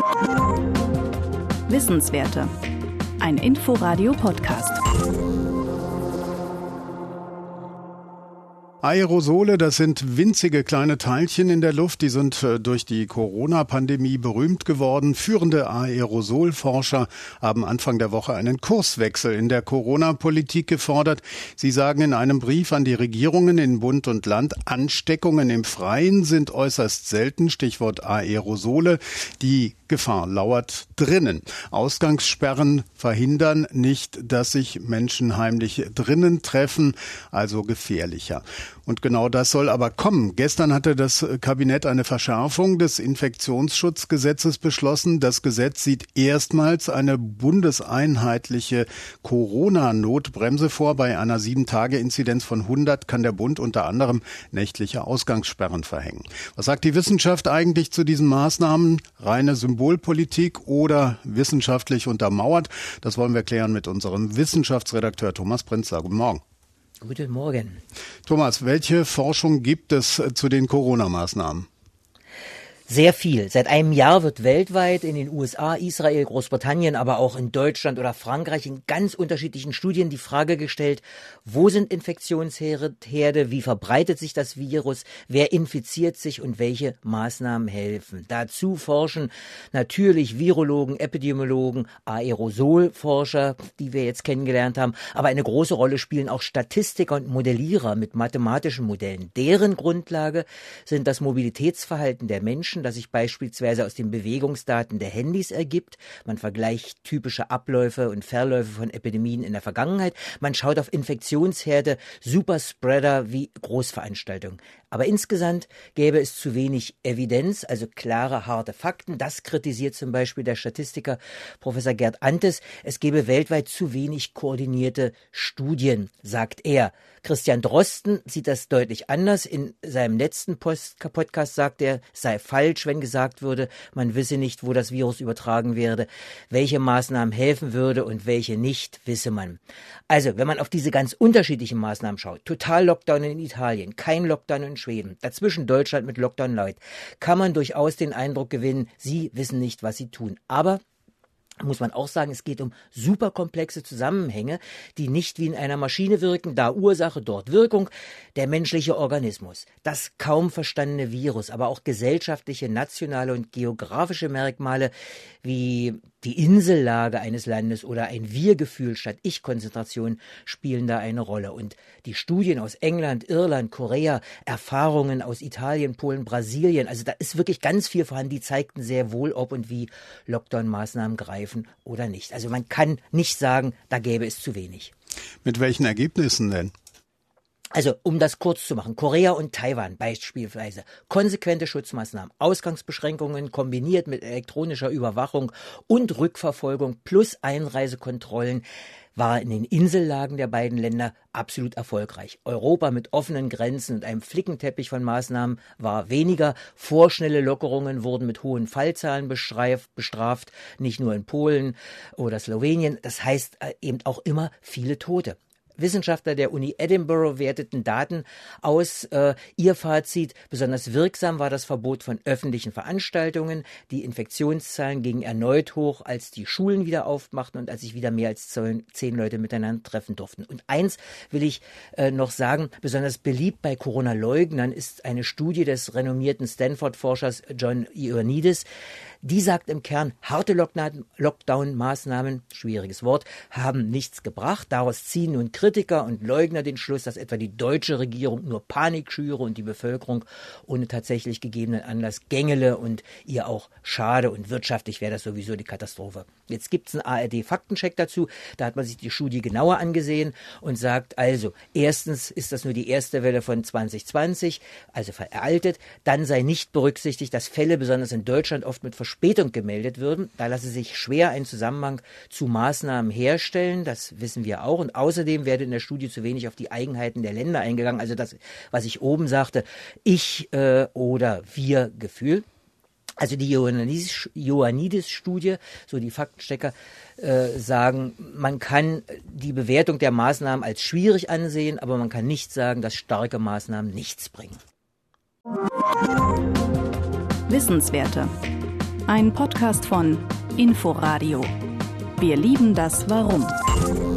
Wissenswerte. Ein Inforadio-Podcast. Aerosole, das sind winzige kleine Teilchen in der Luft, die sind durch die Corona-Pandemie berühmt geworden. Führende Aerosolforscher haben Anfang der Woche einen Kurswechsel in der Corona-Politik gefordert. Sie sagen in einem Brief an die Regierungen in Bund und Land, Ansteckungen im Freien sind äußerst selten, Stichwort Aerosole. Die Gefahr lauert drinnen. Ausgangssperren verhindern nicht, dass sich Menschen heimlich drinnen treffen, also gefährlicher. Und genau das soll aber kommen. Gestern hatte das Kabinett eine Verschärfung des Infektionsschutzgesetzes beschlossen. Das Gesetz sieht erstmals eine bundeseinheitliche Corona-Notbremse vor. Bei einer 7-Tage-Inzidenz von 100 kann der Bund unter anderem nächtliche Ausgangssperren verhängen. Was sagt die Wissenschaft eigentlich zu diesen Maßnahmen? Reine Symbolpolitik oder wissenschaftlich untermauert? Das wollen wir klären mit unserem Wissenschaftsredakteur Thomas Prinzler. Guten Morgen. Guten Morgen. Thomas, welche Forschung gibt es zu den Corona-Maßnahmen? Sehr viel. Seit einem Jahr wird weltweit in den USA, Israel, Großbritannien, aber auch in Deutschland oder Frankreich in ganz unterschiedlichen Studien die Frage gestellt, wo sind Infektionsherde, wie verbreitet sich das Virus, wer infiziert sich und welche Maßnahmen helfen. Dazu forschen natürlich Virologen, Epidemiologen, Aerosolforscher, die wir jetzt kennengelernt haben, aber eine große Rolle spielen auch Statistiker und Modellierer mit mathematischen Modellen. Deren Grundlage sind das Mobilitätsverhalten der Menschen, das sich beispielsweise aus den Bewegungsdaten der Handys ergibt. Man vergleicht typische Abläufe und Verläufe von Epidemien in der Vergangenheit. Man schaut auf Infektionsherde, Superspreader wie Großveranstaltungen. Aber insgesamt gäbe es zu wenig Evidenz, also klare, harte Fakten. Das kritisiert zum Beispiel der Statistiker Professor Gerd Antes. Es gäbe weltweit zu wenig koordinierte Studien, sagt er. Christian Drosten sieht das deutlich anders. In seinem letzten Podcast sagt er, es sei falsch, wenn gesagt würde, man wisse nicht, wo das Virus übertragen werde, welche Maßnahmen helfen würde und welche nicht, wisse man. Also, wenn man auf diese ganz unterschiedlichen Maßnahmen schaut, Total-Lockdown in Italien, kein Lockdown in Schweden, dazwischen Deutschland mit Lockdown Light, kann man durchaus den Eindruck gewinnen, sie wissen nicht, was sie tun. Aber muss man auch sagen, es geht um superkomplexe Zusammenhänge, die nicht wie in einer Maschine wirken, da Ursache, dort Wirkung. Der menschliche Organismus, das kaum verstandene Virus, aber auch gesellschaftliche, nationale und geografische Merkmale wie die Insellage eines Landes oder ein Wir-Gefühl statt Ich-Konzentration spielen da eine Rolle. Und die Studien aus England, Irland, Korea, Erfahrungen aus Italien, Polen, Brasilien, also da ist wirklich ganz viel vorhanden, die zeigten sehr wohl, ob und wie Lockdown-Maßnahmen greifen oder nicht. Also man kann nicht sagen, da gäbe es zu wenig. Mit welchen Ergebnissen denn? Also, um das kurz zu machen, Korea und Taiwan beispielsweise. Konsequente Schutzmaßnahmen, Ausgangsbeschränkungen kombiniert mit elektronischer Überwachung und Rückverfolgung plus Einreisekontrollen war in den Insellagen der beiden Länder absolut erfolgreich. Europa mit offenen Grenzen und einem Flickenteppich von Maßnahmen war weniger. Vorschnelle Lockerungen wurden mit hohen Fallzahlen bestraft, nicht nur in Polen oder Slowenien. Das heißt eben auch immer viele Tote. Wissenschaftler der Uni Edinburgh werteten Daten aus. Ihr Fazit: besonders wirksam war das Verbot von öffentlichen Veranstaltungen. Die Infektionszahlen gingen erneut hoch, als die Schulen wieder aufmachten und als sich wieder mehr als 10 Leute miteinander treffen durften. Und eins will ich noch sagen, besonders beliebt bei Corona-Leugnern ist eine Studie des renommierten Stanford-Forschers John Ioannidis. Die sagt im Kern, harte Lockdown-Maßnahmen, schwieriges Wort, haben nichts gebracht. Daraus ziehen nun Kritiker und Leugner den Schluss, dass etwa die deutsche Regierung nur Panik schüre und die Bevölkerung ohne tatsächlich gegebenen Anlass gängele und ihr auch schade, und wirtschaftlich wäre das sowieso die Katastrophe. Jetzt gibt es einen ARD-Faktencheck dazu, da hat man sich die Studie genauer angesehen und sagt also, erstens ist das nur die erste Welle von 2020, also veraltet, dann sei nicht berücksichtigt, dass Fälle besonders in Deutschland oft mit Verspätung gemeldet würden. Da lasse sich schwer ein Zusammenhang zu Maßnahmen herstellen, das wissen wir auch. Und außerdem werde in der Studie zu wenig auf die Eigenheiten der Länder eingegangen. Also das, was ich oben sagte, Ich- oder Wir-Gefühl. Also die Ioannidis-Studie, so die Faktenchecker, sagen, man kann die Bewertung der Maßnahmen als schwierig ansehen, aber man kann nicht sagen, dass starke Maßnahmen nichts bringen. Wissenswerte. Ein Podcast von Inforadio. Wir lieben das Warum.